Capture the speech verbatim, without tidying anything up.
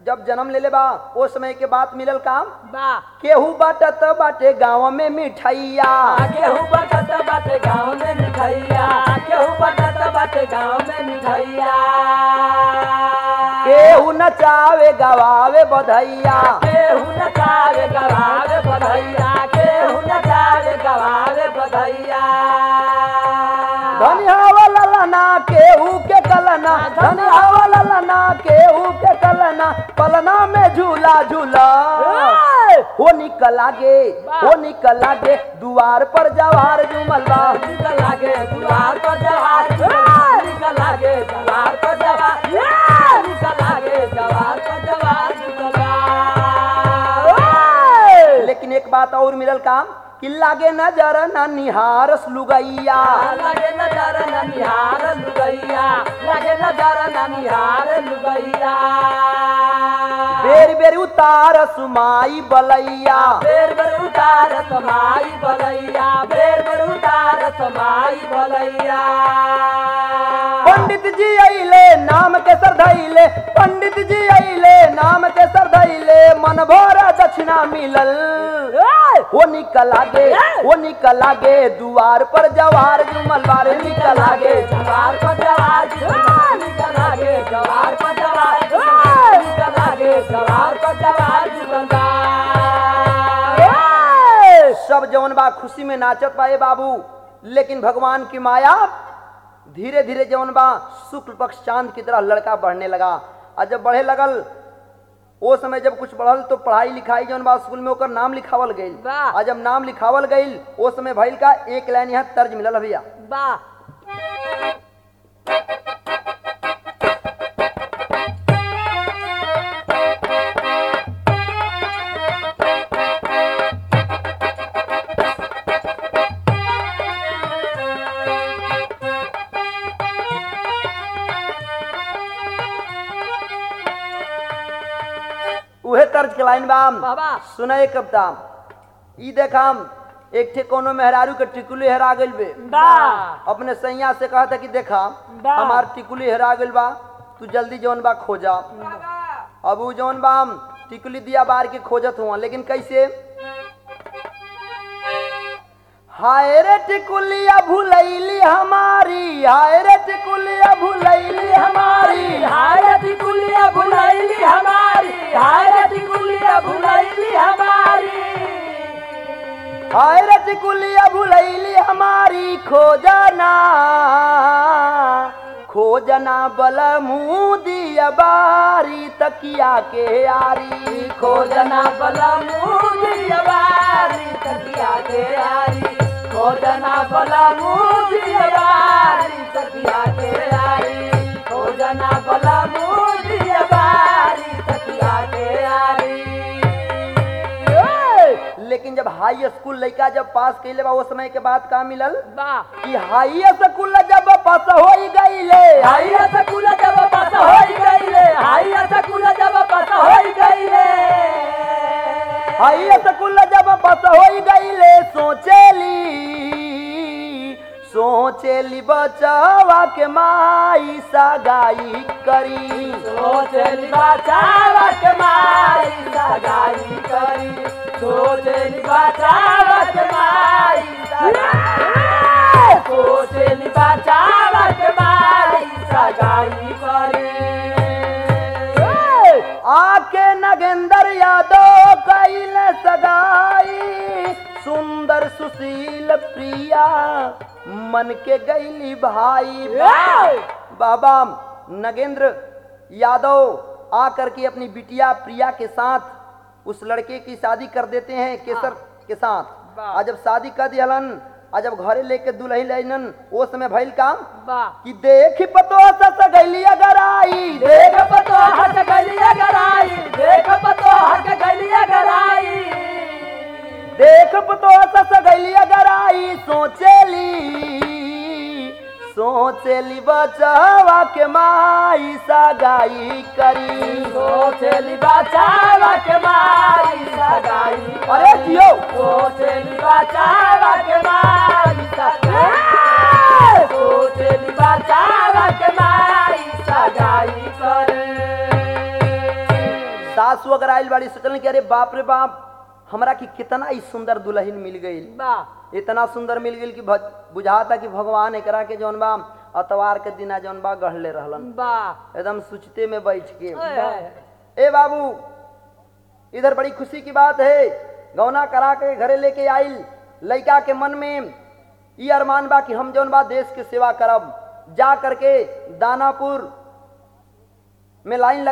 जब जन्म ले ले बा ओ समय के बाद मिलल काम बा केहू बाटत बाटे गाँव में मिठाइया केहू बटत बाटे गाँव में मिठाइया केहू बटत बाटे गाँव में मिठाइया केहू नचावे गवावे बधैया केहू नचावे गवावे बधैया केहू नचावे गवावे बधैया धनी हवा ललना केहू के कलना धनी हवा ललना केहू के कलना पलना में झूला झूला हो निकल आगे हो निकल आगे दुआर पर जवार जुमल बा निकल आगे दुआर पर जवार निकल आगे दुआर पर जवार निकल आगे दुआर पर जवार लेकिन एक बात और मिलल काम कि लागे नजर न निहारस लुगैया लगे नजर न निहार लुगैया लगे नजर न निहार लुगैया बेर बेर उतार सुमाई बलैया बेर बेर उतार समाई बलैया बेर बेर उतार समाई बलैया पंडित जी अइले नाम के सर धैले पंडित जी अइले नाम के सर धैले मन भर दक्षिणा मिलल वो निकल आगे वो निकल आगे दुआर पर जवार जुमल बार निकल आगे जवार पर जवार निकल आगे जवार पर जवार निकल आगे जवार पर जवार सब जवन बा खुशी में नाचत पाए बाबू लेकिन भगवान की माया धीरे धीरे जवन बा शुक्ल पक्ष चांद की तरह लड़का बढ़ने लगा और जब बढ़े लगल वो समय जब कुछ बढ़ल तो पढ़ाई लिखाई जौन बा स्कूल में ओकर नाम लिखावल गईल वाह। और जब नाम लिखावल गईल वो समय भइल का एक लाइन यहाँ तर्ज मिलल भैया वाह उहे तर्ज के लाइन बाम बाबा सुनाए कविता ई देखाम एक ठे कोनो मेहरारू के टिकुली हेरा गइल बे बा अपने सैया से कहा था कि देखा बा। हमार टिकुली हेरा गइल बा तू जल्दी जौन बा खोजा अब उ जौन बा हम टिकुली दिया बार के खोजत हुआ लेकिन कैसे हाय रे टिकुलिया भुलैली हमारी हाय रे टिकुलिया भुलैली हमारी हाय टिकुलिया भुलैली हमारी हाय टिकुलिया भुलैली हमारी हाय रे टिकुलिया भुलैली हमारी खोजना खोजना बल मुँह दिया बारी तकिया के यारी खोजना बला मुझे बारी तकिया के यारी खोजना बला मुझे बारी तकिया के यारी खोजना बला मुझे बारी तकिया के यारी लेकिन जब हाई स्कूल लड़का जब पास कैले बा उस समय के बाद का मिलल वाह कि हाई स्कूल जब पास हो गईले हाई स्कूल जब पास हो गईले हाई स्कूल जब पास हो गईले हाई स्कूल जब पास हो गईले सोचेली सोचेली बचावा के माई सगाई करी सोचली बचावा के माई सगाई करी सोचली बचावा के माई सगाई सोचली बचावा के माई सगाई करी आके नगेंद्र यादव कैले सगाई सुंदर सुशील प्रिया मन के गैली भाई बाबा नगेंद्र यादव आकर के अपनी बिटिया प्रिया के साथ उस लड़के की शादी कर देते हैं केसर के साथ आज जब शादी कर दिहलन आज जब घरे लेके दुल्ही लेनन वो समय भइल काम कि देख पतो सस गैली अगर आई देख पतो हट गलिया गराई देख पतो हट गलिया गराई देख पतो सस गैली अगर आई सोचेली सोचेली बचावा के माई सगाई करी सोचली बचावा के माई सगाई अरे जियो सोचली बचावा के माई सगाई सोचली बचावा के माई सगाई करे सासू अगर आइल बाड़ी सोचलन कि अरे बाप रे बाप हमरा की कितना ही सुंदर दुल्हन मिल गई, वाह इतना सुंदर मिल गई कि बुझाता कि भगवान एकरा के जौन बा अतवार के दिना जौन बा गढ़ले रहलन। वाह एकदम सुचते में बैठ के ए, ए बाबू इधर बड़ी खुशी की बात है, गौना करा के घरे लेके आइल। लड़का के मन में ये अरमान बा कि हम जौन बा देश के सेवा करब। जा करके दानापुर में लाइन